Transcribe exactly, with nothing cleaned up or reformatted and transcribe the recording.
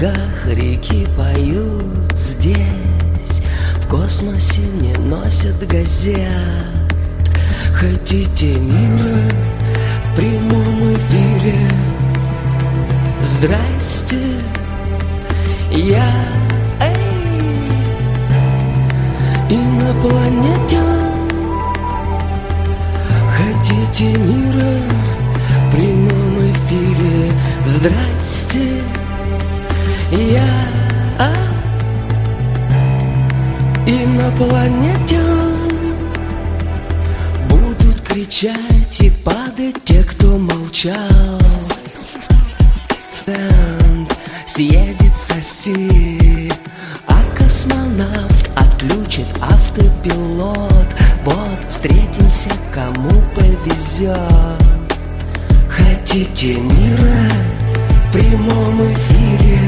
берегах реки поют здесь, в космосе не носят газет. Хотите мира в прямом эфире? Здрасте, я, эй, инопланетян. Хотите мира в прямом эфире? Здрасте, я, а, инопланетян. Будут кричать и падать те, кто молчал. Стенд съедет соси, а космонавт отключит автопилот. Вот встретимся, кому повезет. Хотите мира в прямом эфире?